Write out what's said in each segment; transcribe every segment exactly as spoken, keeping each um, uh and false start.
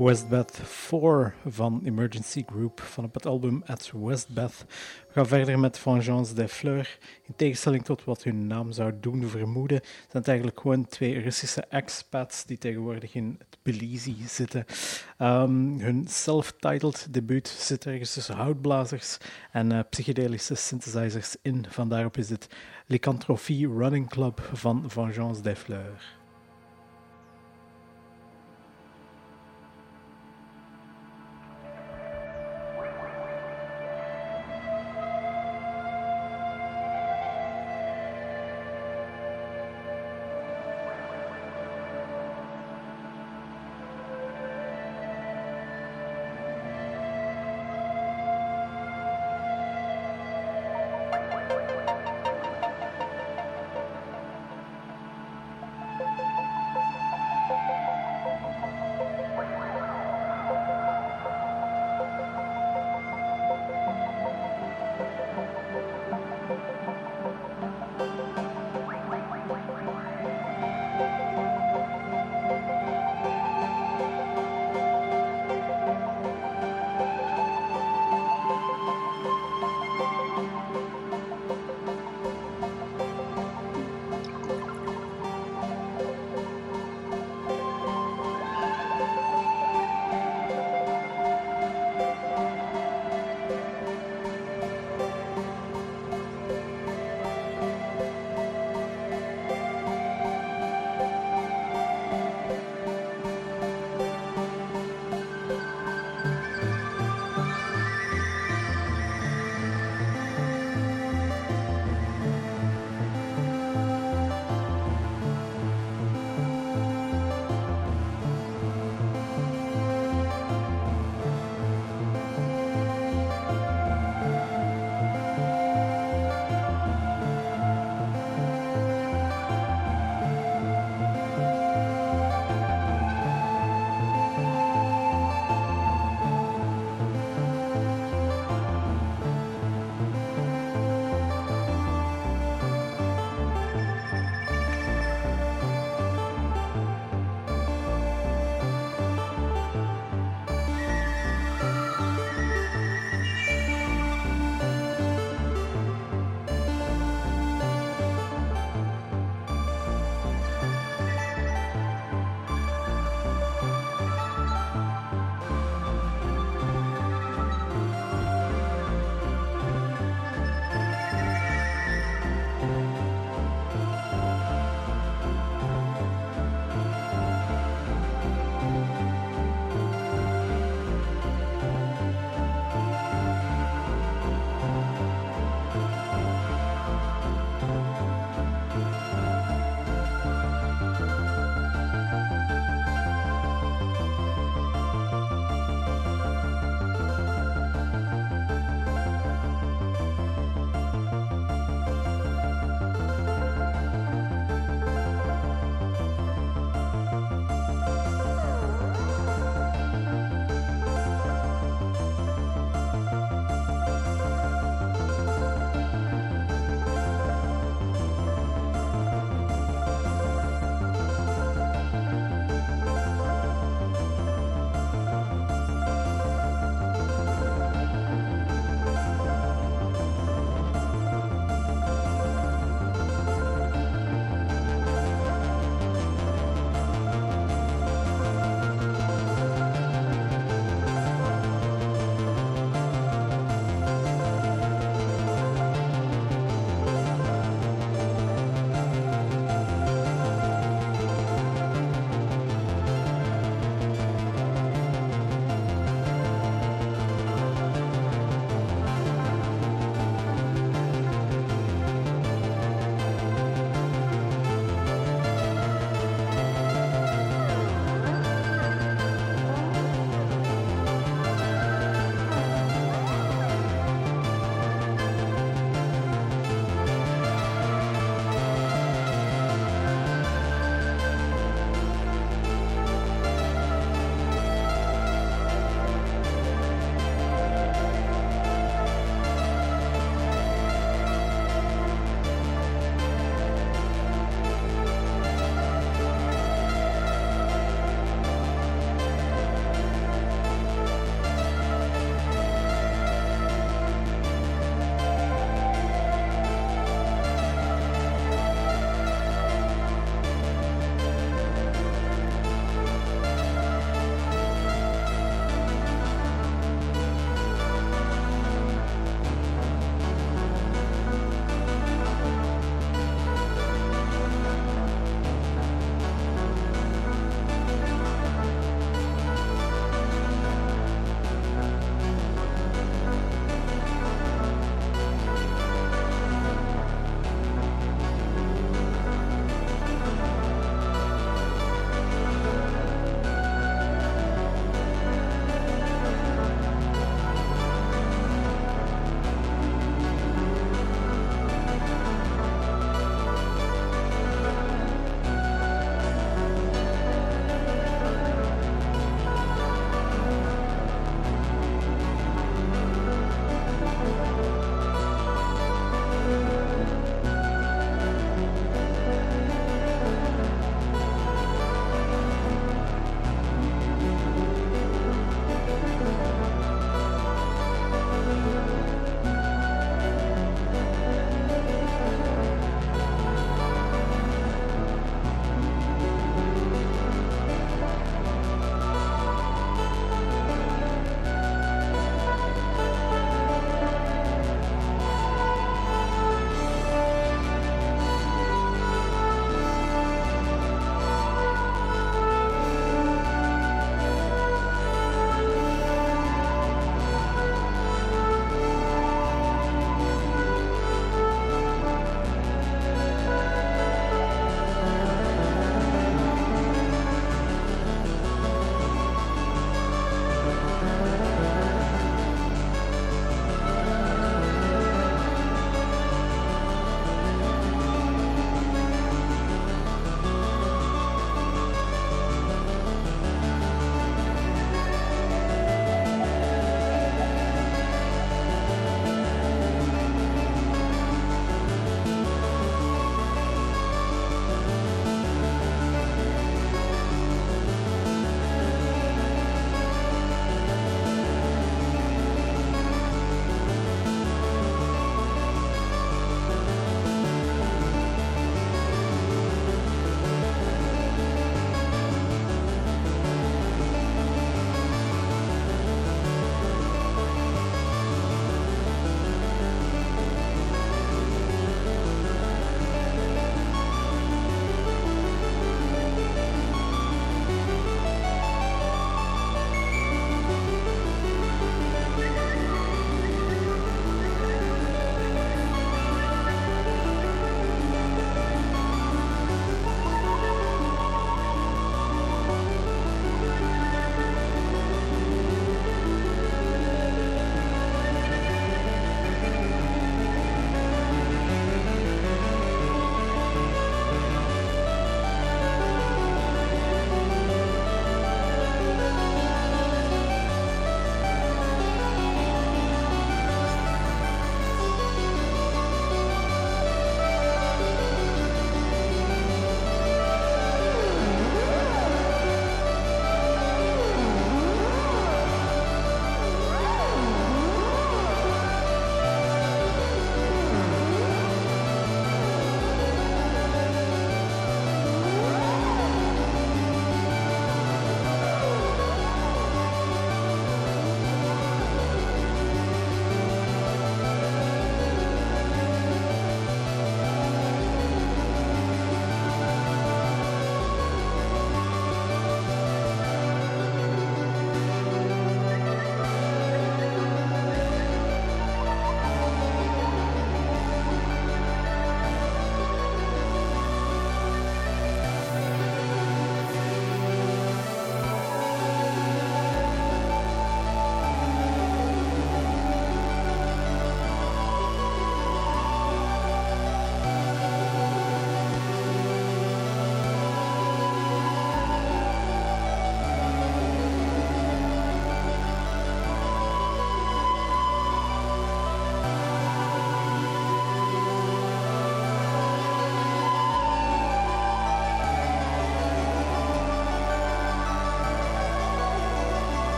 Westbeth four van Emergency Group van op het album At Westbeth. We gaan verder met Vengeance des Fleurs. In tegenstelling tot wat hun naam zou doen vermoeden, zijn het eigenlijk gewoon twee Russische expats die tegenwoordig in het Belize zitten. Um, hun self-titled debuut zit ergens tussen houtblazers en uh, psychedelische synthesizers in. Vandaarop is het Lycanthropie Running Club van Vengeance des Fleurs.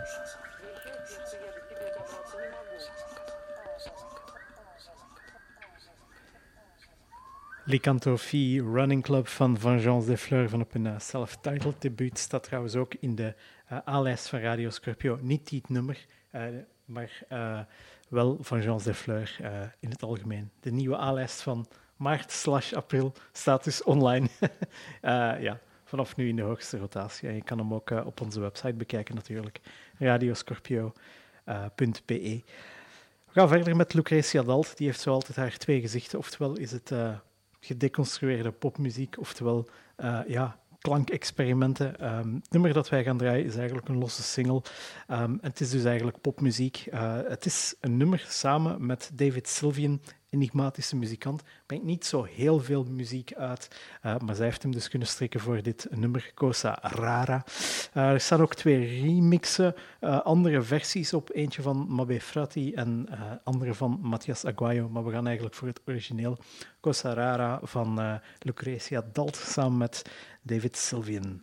Lycanthropie, Running Club van Vengeance des Fleurs van op hun uh, self-titled debuut staat trouwens ook in de uh, A-lijst van Radio Scorpio. Niet die nummer, uh, maar uh, wel Vengeance des Fleurs uh, in het algemeen. De nieuwe A-lijst van maart slash april staat dus online. uh, ja, vanaf nu in de hoogste rotatie. En je kan hem ook uh, op onze website bekijken natuurlijk, radioscorpio punt be. Uh, We gaan verder met Lucretia Dalt. Die heeft zo altijd haar twee gezichten. Oftewel is het uh, gedeconstrueerde popmuziek, oftewel uh, ja, klankexperimenten. Um, het nummer dat wij gaan draaien is eigenlijk een losse single. Um, en het is dus eigenlijk popmuziek. Uh, het is een nummer samen met David Sylvian, enigmatische muzikant. Brengt niet zo heel veel muziek uit, uh, maar zij heeft hem dus kunnen strikken voor dit nummer, Cosa Rara. Uh, er staan ook twee remixen, uh, andere versies op. Eentje van Mabe Frati en uh, andere van Matthias Aguayo, maar we gaan eigenlijk voor het origineel, Cosa Rara van uh, Lucretia Dalt samen met David Sylvian.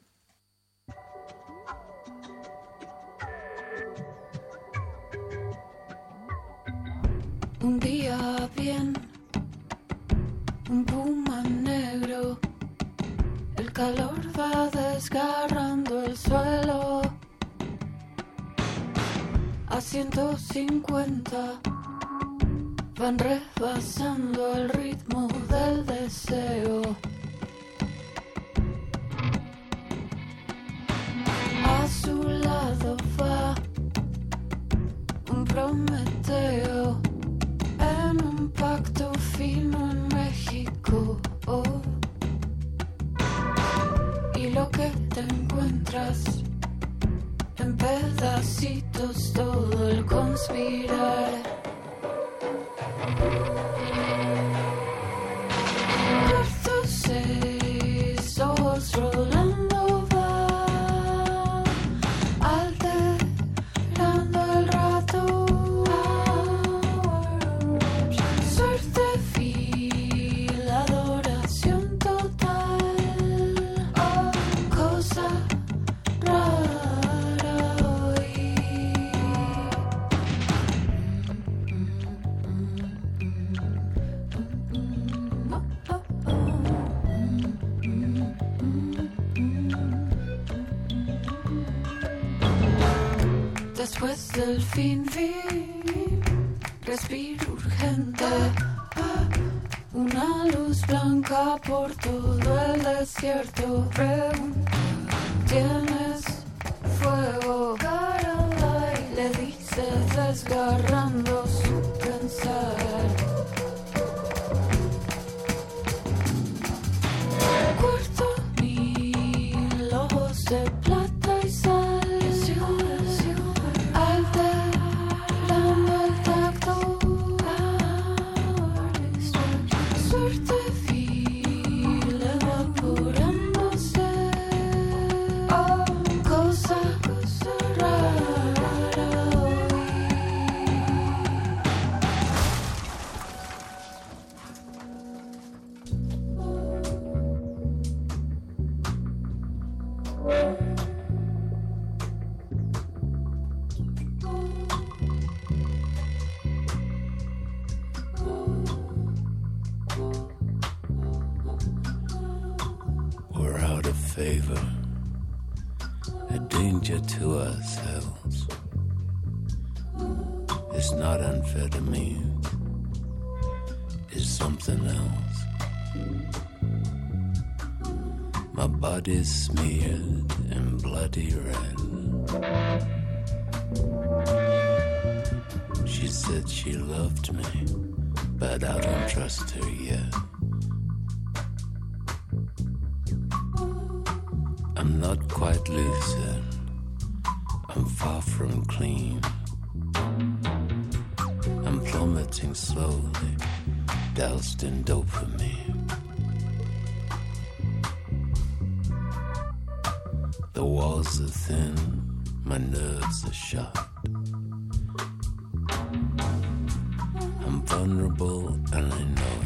Un día bien, un puma negro, el calor va desgarrando el suelo. A ciento cincuenta van rebasando el ritmo del deseo. A su lado va un Prometeo en un pacto fino en México. Oh. Y lo que te encuentras en pedacitos, todo el conspirar. Cuarto seis, ojos rolando va, alterando el rato. Suerte vil, adoración total. Oh, cosa rara hoy. Después del fin vi, respiro urgente, una luz blanca por todo el desierto. Pregunta, ¿tienes fuego? Caroline le dice desgarrando su pensar. Cuarto mil, ojos de plata y sal. Alterando el tacto. Suerte vil, evaporándose. Oh, cosa rara hoy. We're out of favor, a danger to ourselves. It's not amphetamine, it's something else. My body's smeared in bloody red. She said she loved me, but I don't trust her yet. I'm not quite lucid, I'm far from clean. I'm plummeting slowly, doused in dopamine. The walls are thin, my nerves are shot. I'm vulnerable and I know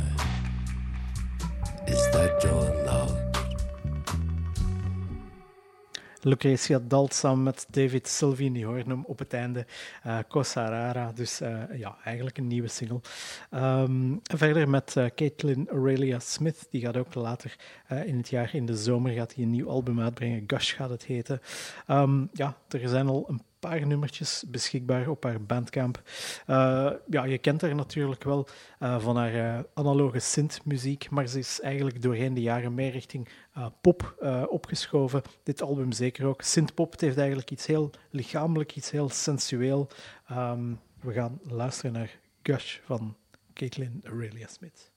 it. Is that door locked? Lucretia Dalt samen met David Sylvian, die hoorden hem op het einde. Uh, Cosa Rara, dus uh, ja, eigenlijk een nieuwe single. Um, verder met uh, Caitlin Aurelia Smith, die gaat ook later uh, in het jaar, in de zomer, gaat hij een nieuw album uitbrengen. Gush gaat het heten. Um, ja, er zijn al een paar nummertjes beschikbaar op haar Bandcamp. Uh, ja, je kent haar natuurlijk wel uh, van haar uh, analoge synth-muziek, maar ze is eigenlijk doorheen de jaren meer richting uh, pop uh, opgeschoven. Dit album zeker ook. Synthpop, het heeft eigenlijk iets heel lichamelijk, iets heel sensueel. Um, we gaan luisteren naar Gush van Caitlin Aurelia Smith.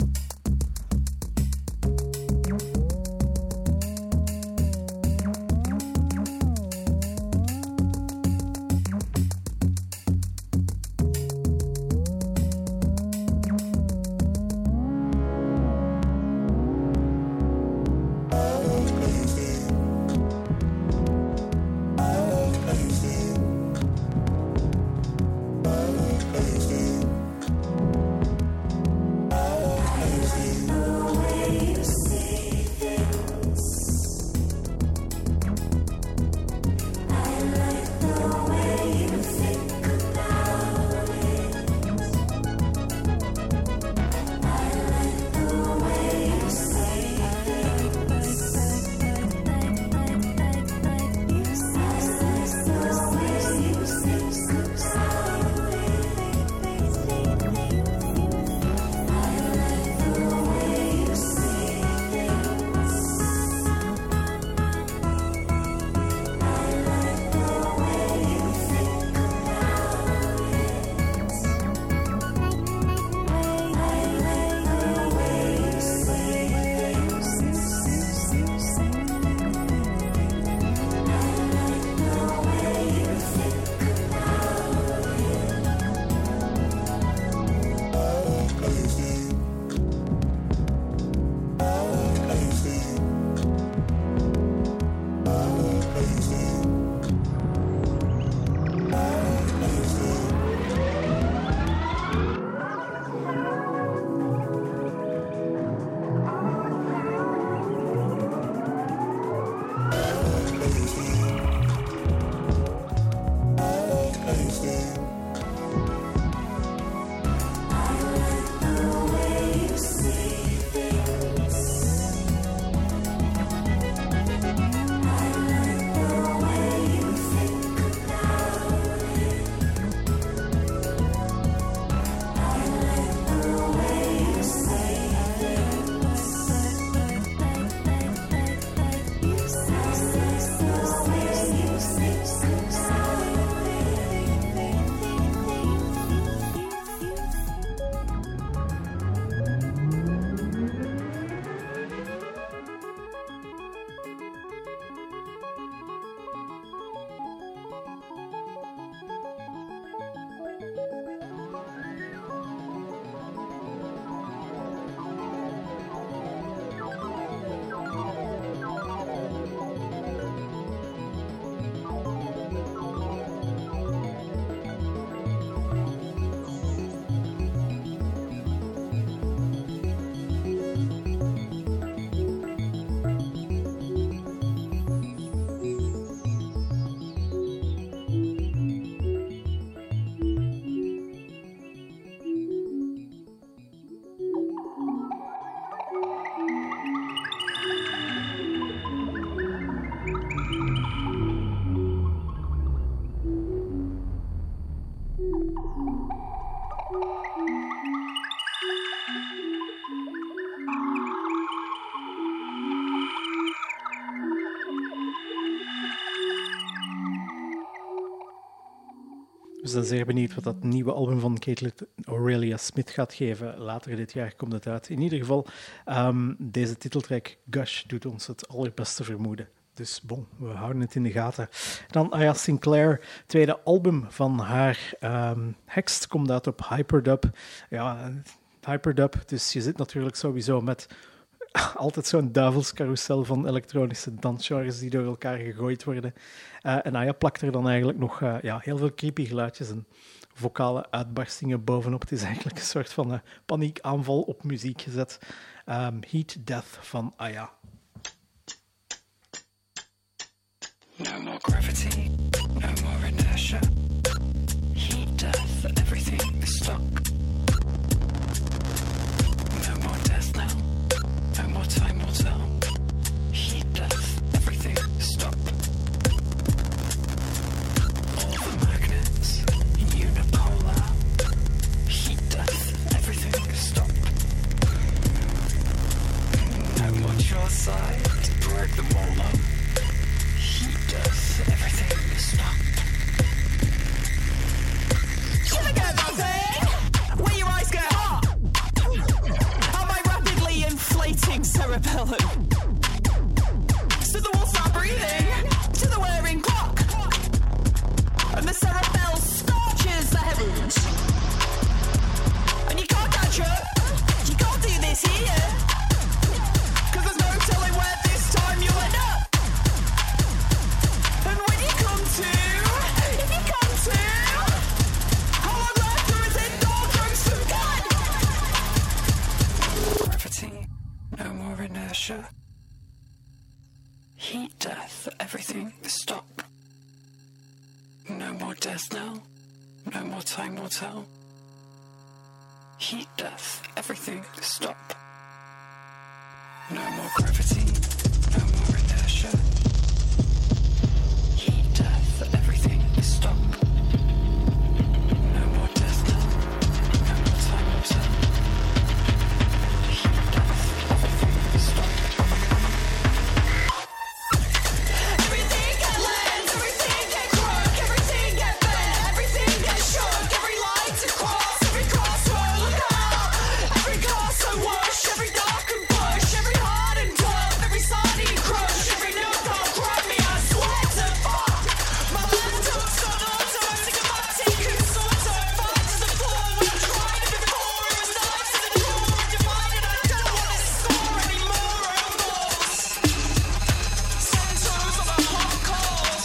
We zijn zeer benieuwd wat dat nieuwe album van Caitlin Aurelia Smith gaat geven. Later dit jaar komt het uit. In ieder geval, um, deze titeltrack Gush doet ons het allerbeste vermoeden. Dus bon, we houden het in de gaten. Dan Aya Sinclair, tweede album van haar. Um, Hext komt uit op Hyperdub. Ja, Hyperdub, dus je zit natuurlijk sowieso met altijd zo'n duivelscarousel van elektronische dansgenres die door elkaar gegooid worden. Uh, en Aya plakt er dan eigenlijk nog uh, ja, heel veel creepy geluidjes en vocale uitbarstingen bovenop. Het is eigenlijk een soort van uh, paniekaanval op muziek gezet. Um, Heat Death van Aya. No. more gravity, no more inertia. Heat, death, everything is stuck. No more death now, no more time will tell. Heat, death, everything is stuck. All the magnets, unipolar. Heat, death, everything is stuck. No more your side to break them all up. Heat, death, everything is stuck. Should get that thing? Where your eyes get hot? Am I rapidly inflating cerebellum? So the walls start breathing to the wearing clock, and the cerebell scorches the heavens. And you can't catch up. You can't do this here, 'cause there's no telling where this time you'll end up. And when you come to, if you come to, how long left or is it doldrums to cut? Gravity, no more inertia. Heat, death, everything is stuck. No more death now, no more time will tell. Heat, death, everything is stuck. No more gravity, no more inertia. Heat, death, everything is stuck. No more death now, no more time will tell. Heat, death, everything is stuck. Everything get lent, everything get crook, everything get bent, everything get shook, every line to cross, every crossroad look out, every castle wash, every dark and bush, every hard and tough, every side and crush, every nook I'll grab me, I swear to fuck. My left hook's on auto, I'm sick of my teeth, who's sort of fight to the floor, when I'm trying to before, it was nice to the door, I'm divided, I don't want to score anymore, almost. Santos on a hot course.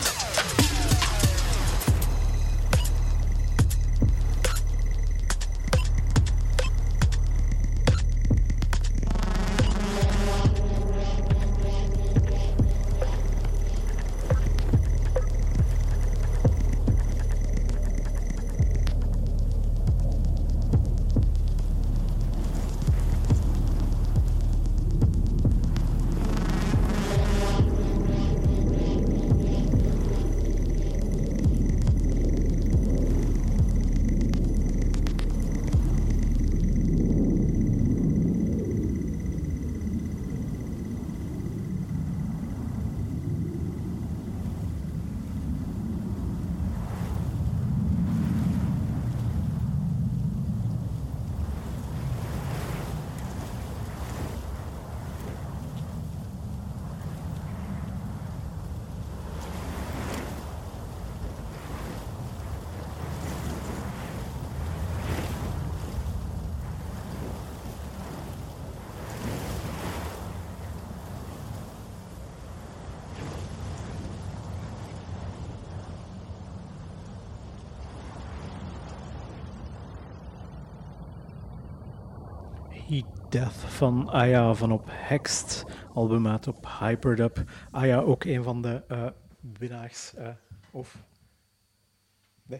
Heat Death van Aya van op Hexed, album uit op Hyperdub. Aya ook een van de uh, winnaars, uh, of... Nee.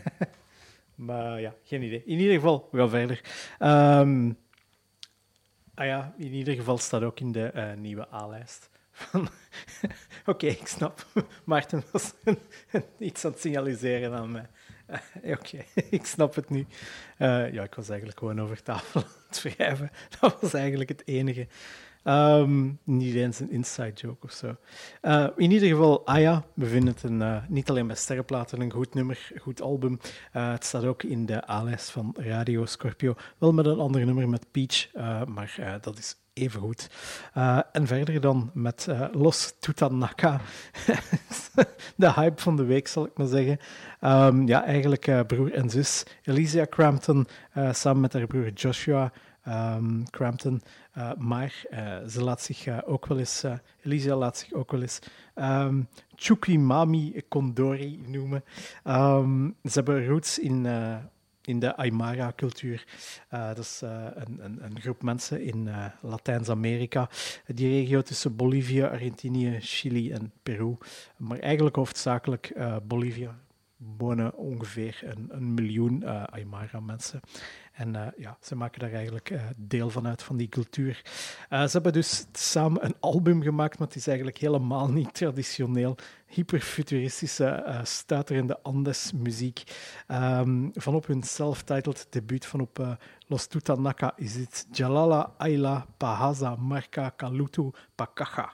Maar ja, geen idee. In ieder geval, we gaan verder. Um, Aya, in ieder geval staat ook in de uh, nieuwe A-lijst. Oké, okay, ik snap. Maarten was iets aan het signaliseren aan mij. Uh, Oké, okay, ik snap het nu. Uh, ja, ik was eigenlijk gewoon over tafel aan het wrijven. Dat was eigenlijk het enige. Um, niet eens een inside joke of zo. Uh, in ieder geval, Aya, we vinden het een, uh, niet alleen bij Sterrenplaten een goed nummer, goed album. Uh, het staat ook in de A-lijst van Radio Scorpio. Wel met een ander nummer, met Peach, uh, maar uh, dat is even goed. Uh, en verder dan met uh, Los Tutanaka. De hype van de week, zal ik maar zeggen. Um, ja, eigenlijk uh, broer en zus Elysia Crampton, uh, samen met haar broer Joshua um, Crampton. Uh, maar uh, ze laat zich uh, ook wel eens, uh, Elysia laat zich ook wel eens um, Chukimami Kondori noemen. Um, ze hebben roots in... Uh, in de Aymara-cultuur. Uh, dat is uh, een, een, een groep mensen in uh, Latijns-Amerika. Die regio tussen Bolivia, Argentinië, Chili en Peru. Maar eigenlijk hoofdzakelijk uh, Bolivia. Wonen ongeveer een, een miljoen uh, Aymara-mensen. En uh, ja, ze maken daar eigenlijk uh, deel van uit, van die cultuur. Uh, ze hebben dus samen een album gemaakt, maar het is eigenlijk helemaal niet traditioneel. Hyperfuturistische, uh, stuiterende Andes-muziek. Um, van op hun self-titled debuut van op uh, Los Tutanaka is het Jalala Ayla Pahaza Marca Kalutu Pakaja.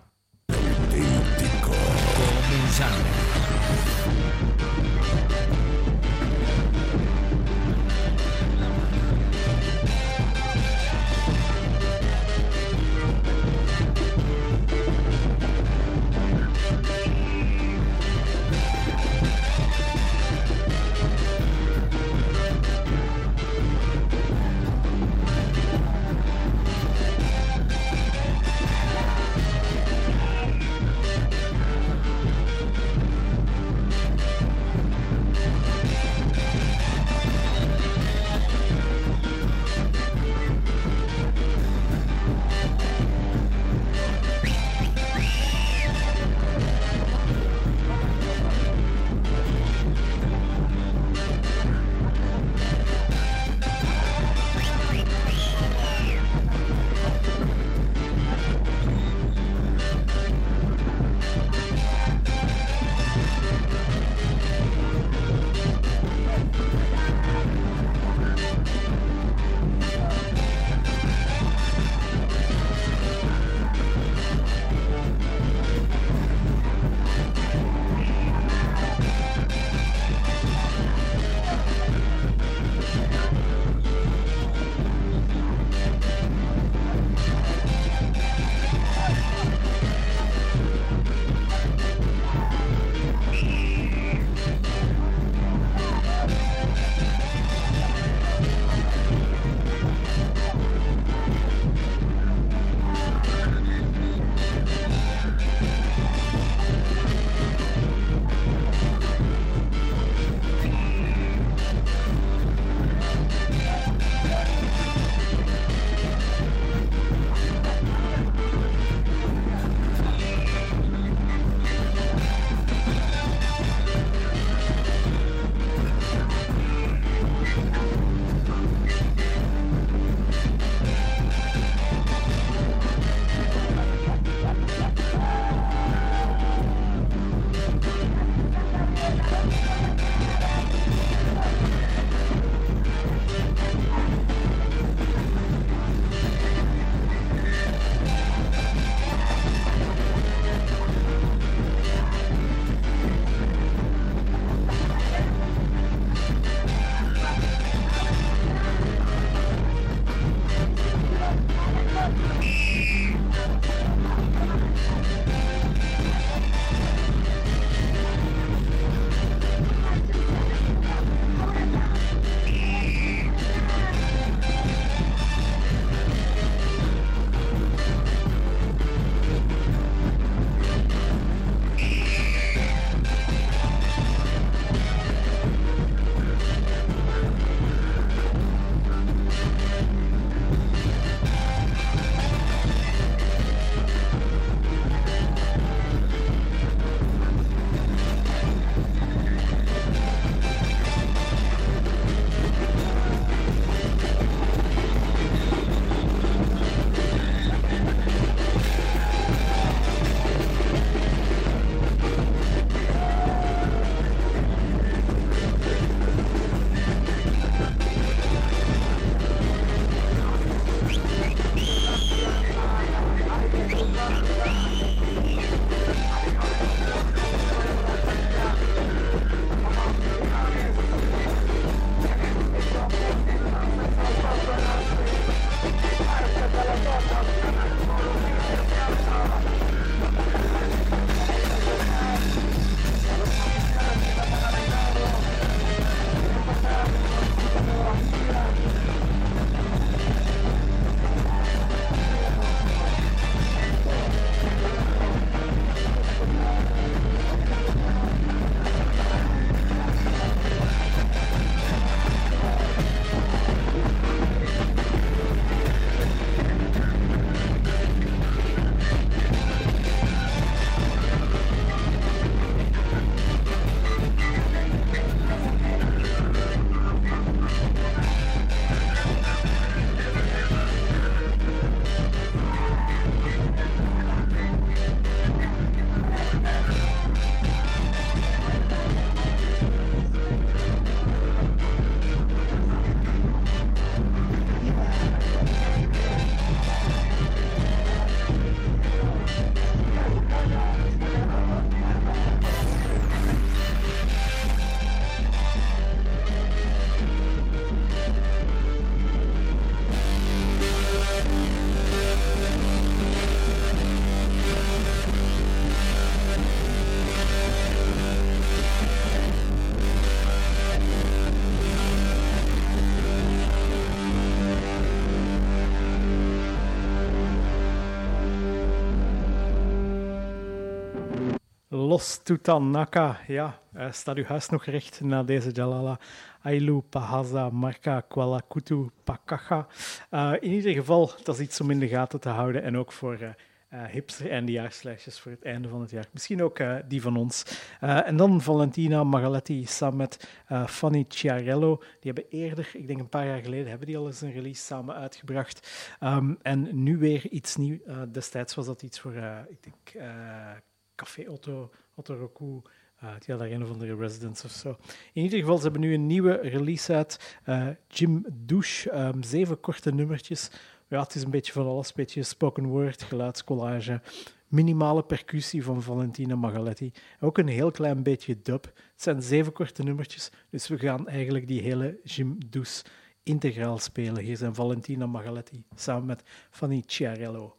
Los Tutanaka, ja, uh, staat uw huis nog recht na deze Jalala. Ailu, Pahaza, Marka, Kuala, Kutu, Pakacha. Uh, in ieder geval, dat is iets om in de gaten te houden. En ook voor uh, uh, hipster eindejaarslijstjes voor het einde van het jaar. Misschien ook uh, die van ons. Uh, en dan Valentina Magaletti samen met uh, Fanny Chiarello. Die hebben eerder, ik denk een paar jaar geleden, hebben die al eens een release samen uitgebracht. Um, en nu weer iets nieuws. Uh, destijds was dat iets voor, uh, ik denk, uh, Café Otto, Otto Roku. Uh, die had daar een of andere residence of zo. In ieder geval, ze hebben nu een nieuwe release uit. Uh, Jim Douche, um, zeven korte nummertjes. Ja, het is een beetje van alles. Een beetje spoken word, geluidscollage. Minimale percussie van Valentina Magaletti. Ook een heel klein beetje dub. Het zijn zeven korte nummertjes. Dus we gaan eigenlijk die hele Jim Douche integraal spelen. Hier zijn Valentina Magaletti samen met Fanny Chiarello.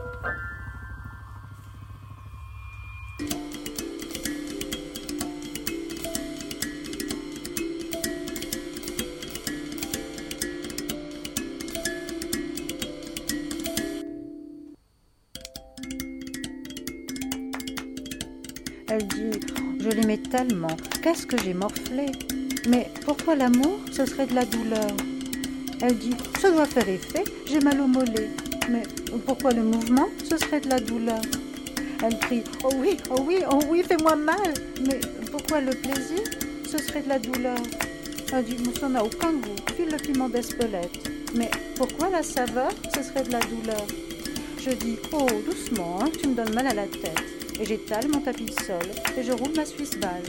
Elle dit « Je l'aimais tellement, qu'est-ce que j'ai morflé. Mais pourquoi l'amour, ce serait de la douleur ?» Elle dit « Ça doit faire effet, j'ai mal au mollet. Mais pourquoi le mouvement, ce serait de la douleur ?» Elle crie « Oh oui, oh oui, oh oui, fais-moi mal. Mais pourquoi le plaisir, ce serait de la douleur ?» Elle dit « Ça n'a aucun goût, file le piment d'Espelette. Mais pourquoi la saveur, ce serait de la douleur ?» Je dis « Oh, doucement, hein, tu me donnes mal à la tête. » Et j'étale mon tapis de sol et je roule ma Suisse balle.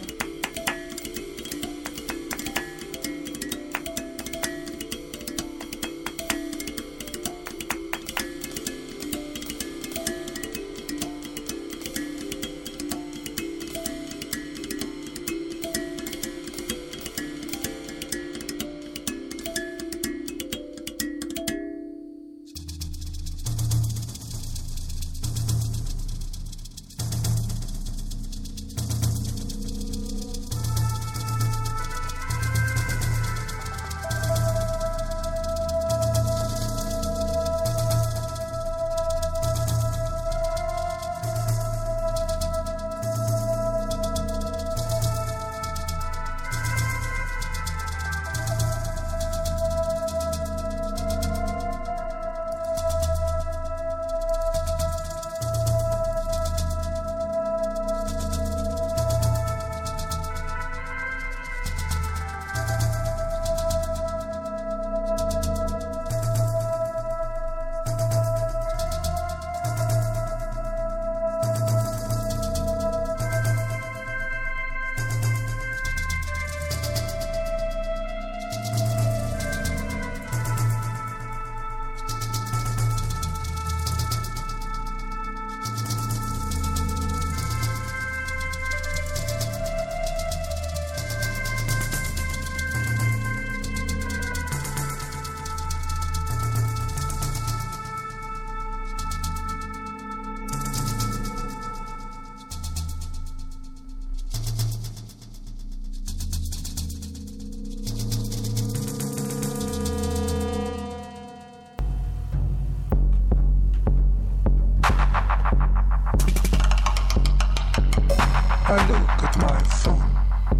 I look at my phone.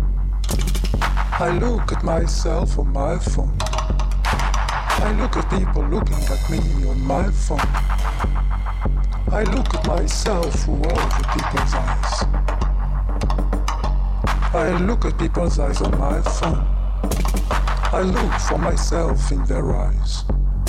I look at myself on my phone. I look at people looking at me on my phone. I look at myself through all the people's eyes. I look at people's eyes on my phone. I look for myself in their eyes.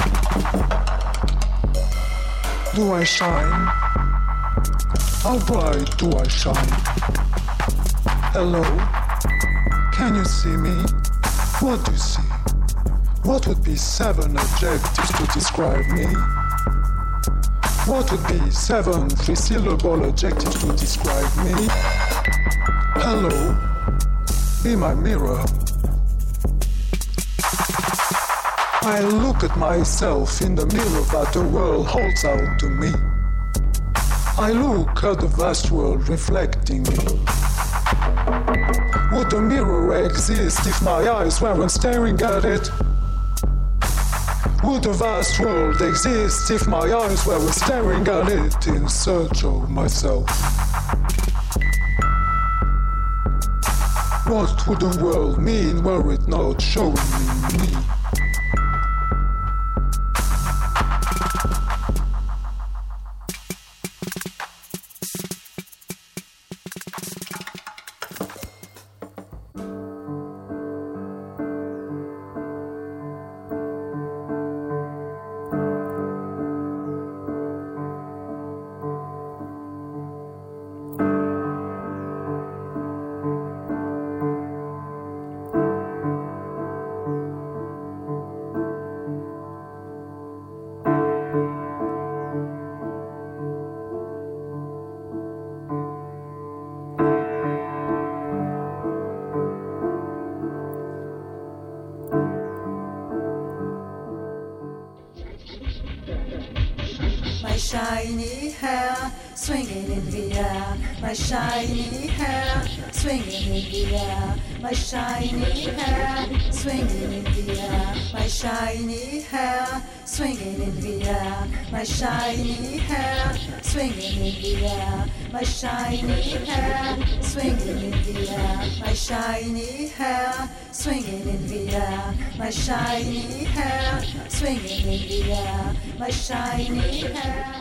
Do I shine? How bright do I shine? Hello? Can you see me? What do you see? What would be seven adjectives to describe me? What would be seven three-syllable adjectives to describe me? Hello? Be my mirror. I look at myself in the mirror that the world holds out to me. I look at the vast world reflecting me. Would the mirror exist if my eyes weren't staring at it? Would the vast world exist if my eyes weren't staring at it in search of myself? What would the world mean were it not showing me me? Shiny hair swinging in the air, my shiny hair swinging in the air, my shiny hair swinging in the air, my shiny hair swinging in the air, my shiny hair swinging in the air, my shiny hair swinging in the air, my shiny hair swinging in the air, my shiny hair swinging in the air, my shiny hair.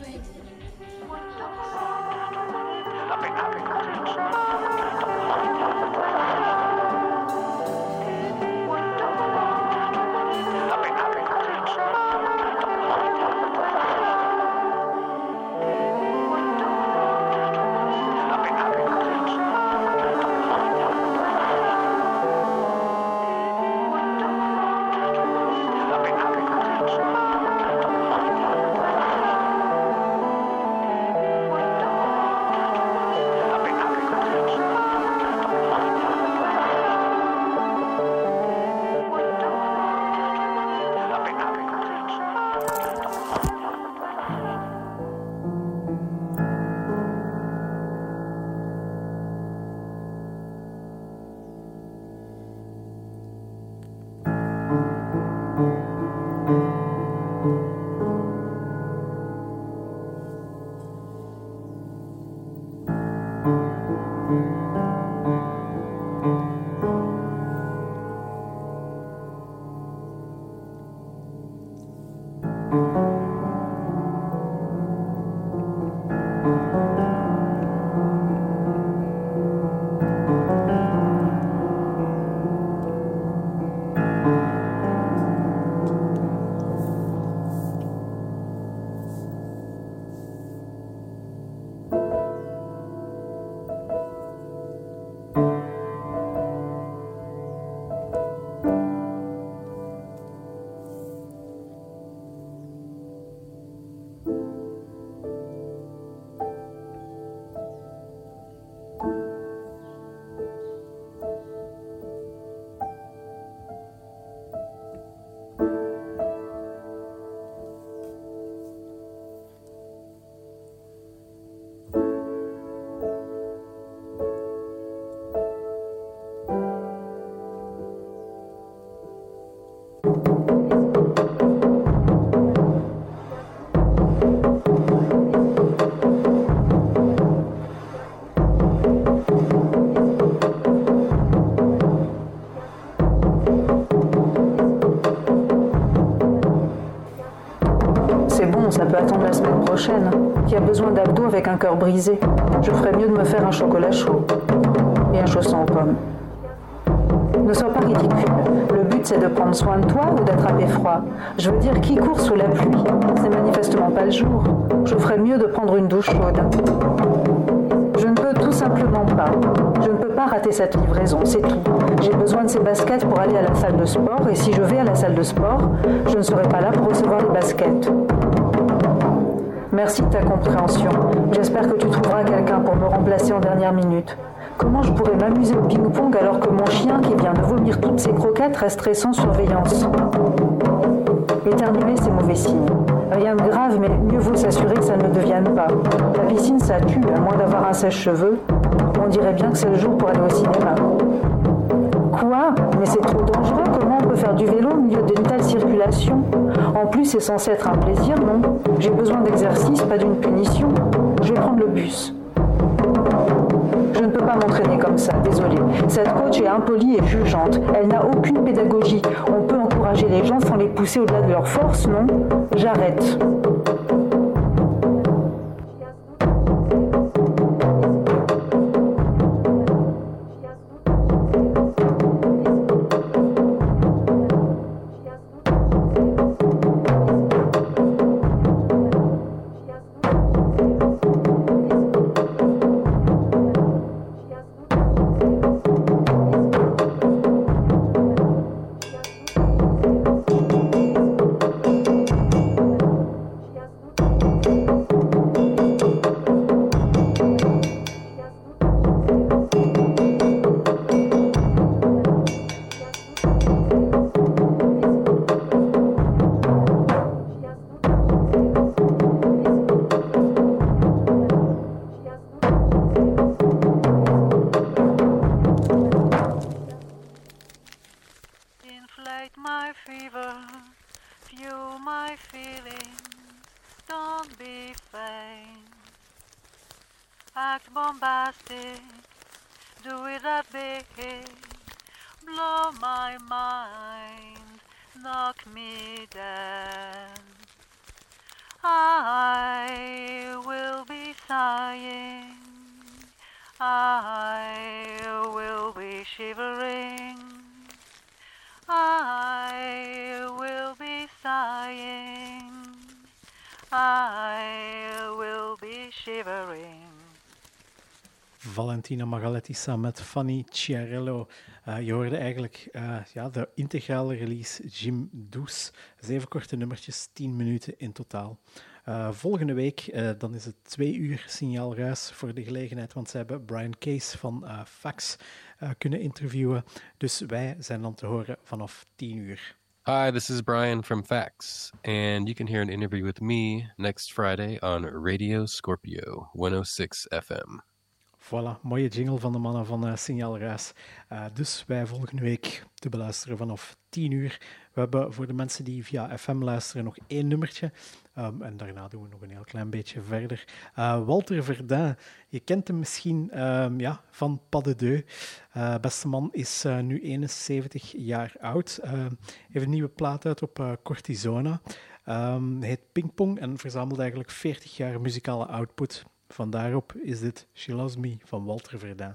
Ça peut attendre la semaine prochaine. Qui a besoin d'abdos avec un cœur brisé? Je ferais mieux de me faire un chocolat chaud et un chausson aux pommes. Ne sois pas ridicule. Le but c'est de prendre soin de toi ou d'attraper froid. Je veux dire, qui court sous la pluie? C'est manifestement pas le jour. Je ferais mieux de prendre une douche chaude. Je ne peux tout simplement pas. Je ne peux pas rater cette livraison, c'est tout. J'ai besoin de ces baskets pour aller à la salle de sport et si je vais à la salle de sport, je ne serai pas là pour recevoir les baskets. Merci de ta compréhension. J'espère que tu trouveras quelqu'un pour me remplacer en dernière minute. Comment je pourrais m'amuser au ping-pong alors que mon chien qui vient de vomir toutes ses croquettes resterait sans surveillance? Éternuer, c'est mauvais signe. Rien de grave, mais mieux vaut s'assurer que ça ne devienne pas. La piscine, ça tue, à moins d'avoir un sèche-cheveux. On dirait bien que c'est le jour pour aller au cinéma. Quoi? Mais c'est trop dangereux. Comment on peut faire du vélo au milieu d'une telle circulation? En plus, c'est censé être un plaisir, non? J'ai besoin d'exercice, pas d'une punition. Je vais prendre le bus. Je Je ne peux pas m'entraîner comme ça, désolée. Cette coach est impolie et jugeante. Elle n'a aucune pédagogie. On peut encourager les gens sans les pousser au-delà de leurs forces, non? J'arrête. Inflate my fever, fuel my feelings, don't be faint. Act bombastic, do it that big, blow my mind, knock me down. I will be sighing, I will be shivering, I will be sighing, I will be shivering. Valentina Magaletti samen met Fanny Chiarello. Uh, je hoorde eigenlijk uh, ja, de integrale release Jim Douce. Zeven korte nummertjes, tien minuten in totaal. Uh, volgende week uh, dan is het twee uur signaalruis voor de gelegenheid, want ze hebben Brian Case van uh, Fax uh, kunnen interviewen. Dus wij zijn dan te horen vanaf tien uur. Hi, this is Brian from Fax, and you can hear an interview with me next Friday on Radio Scorpio honderdzes F M. Voilà, mooie jingle van de mannen van uh, Signaalruis. Uh, dus wij volgende week te beluisteren vanaf tien uur. We hebben voor de mensen die via F M luisteren nog één nummertje. Um, en daarna doen we nog een heel klein beetje verder. Uh, Walter Verdun, je kent hem misschien um, ja, van Pas de Deux. Uh, beste man is uh, nu eenenzeventig jaar oud. Uh, heeft een nieuwe plaat uit op uh, Cortisona. Um, heet Pingpong en verzamelt eigenlijk veertig jaar muzikale output. Vandaarop is dit She Loves Me van Walter Verdun.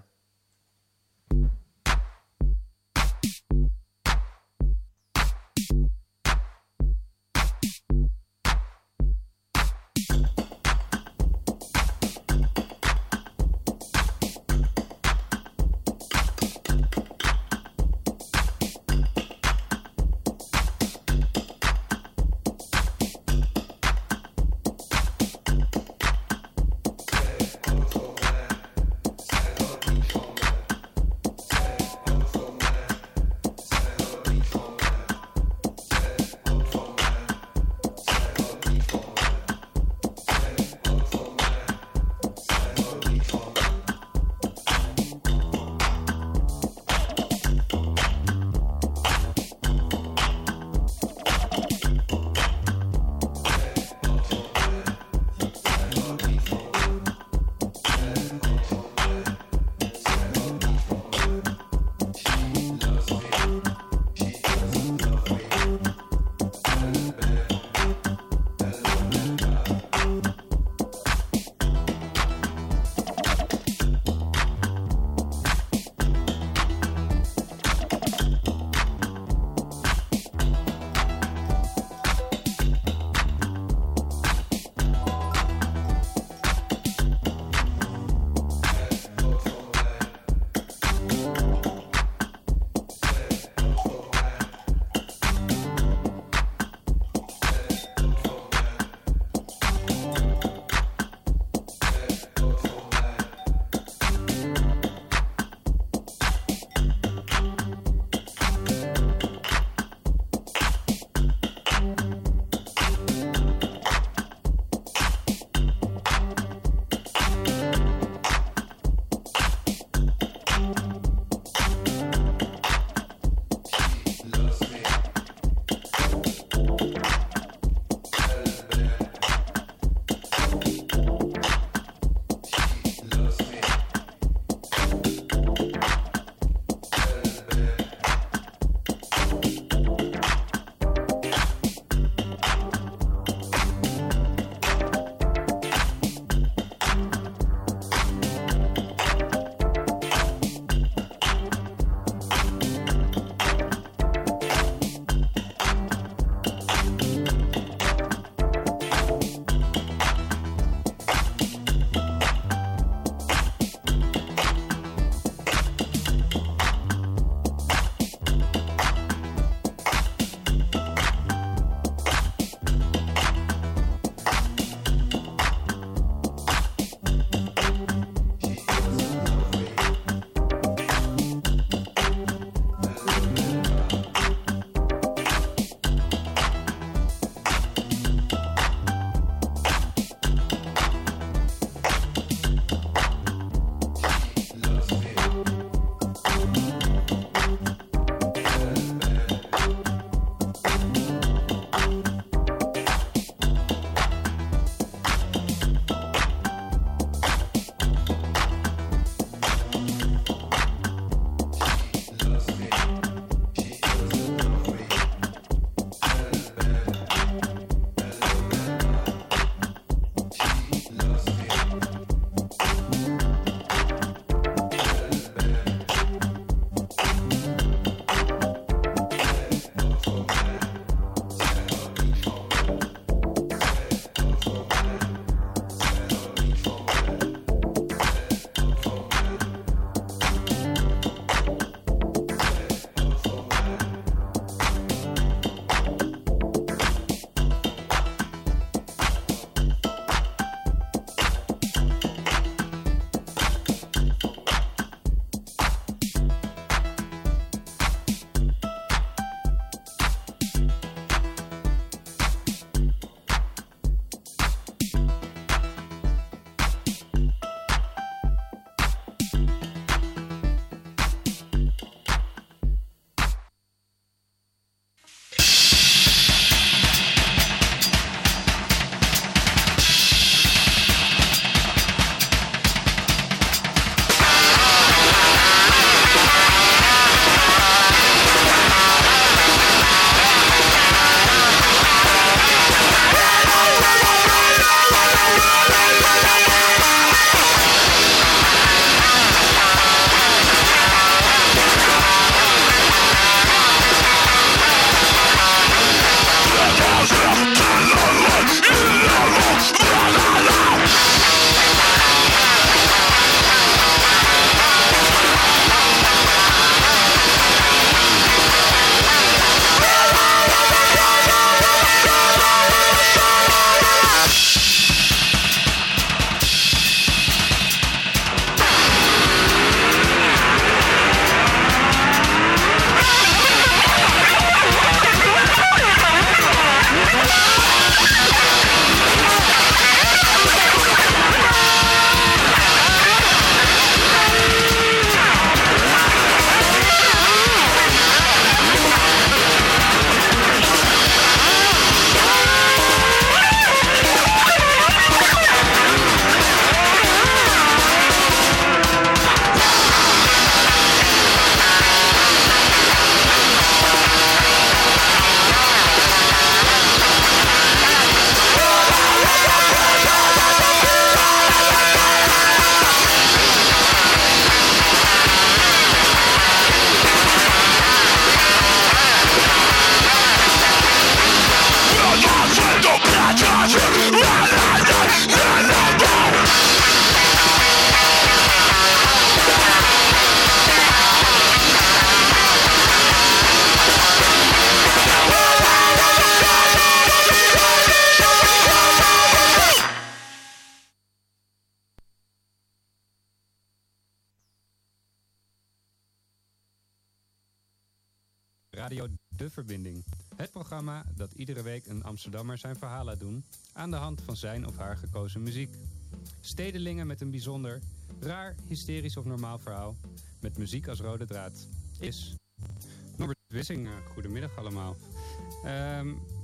Radio De Verbinding. Het programma dat iedere week een Amsterdammer zijn verhaal laat doen aan de hand van zijn of haar gekozen muziek. Stedelingen met een bijzonder, raar, hysterisch of normaal verhaal met muziek als rode draad. Is Norbert Wissing, uh, goedemiddag allemaal. Um, we gaan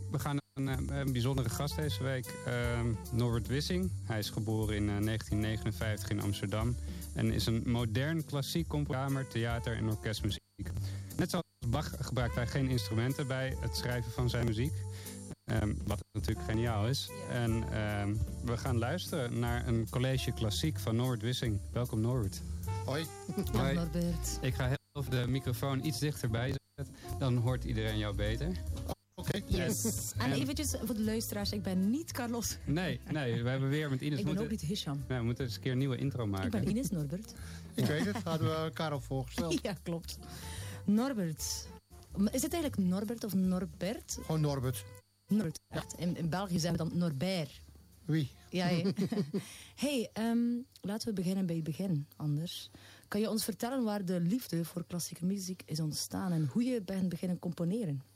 een, een bijzondere gast deze week. Uh, Norbert Wissing. Hij is geboren in uh, negentien negenenvijftig in Amsterdam. En is een modern klassiek composer, theater en orkestmuziek. Net zoals Bach gebruikt hij geen instrumenten bij het schrijven van zijn muziek. Um, wat natuurlijk geniaal is. En um, we gaan luisteren naar een college klassiek van Norbert Wissing. Welkom Norbert. Hoi. Hoi. Norbert. Ik ga heel even de microfoon iets dichterbij zetten. Dan hoort iedereen jou beter. Oké. Okay. Yes. En, en eventjes voor de luisteraars, ik ben niet Carlos. Nee, nee, we hebben weer met Ines... Ik ben moeten, ook niet Hisham. Nee, we moeten eens een keer een nieuwe intro maken. Ik ben Ines Norbert. Ik weet het, hadden we elkaar al voorgesteld. Ja, klopt. Norbert. Is het eigenlijk Norbert of Norbert? Gewoon Norbert. Norbert. Ja. In, in België zijn we dan Norbert. Wie? Ja, ja. Hey, um, laten we beginnen bij het begin, Anders. Kan je ons vertellen waar de liefde voor klassieke muziek is ontstaan en hoe je bent beginnen componeren?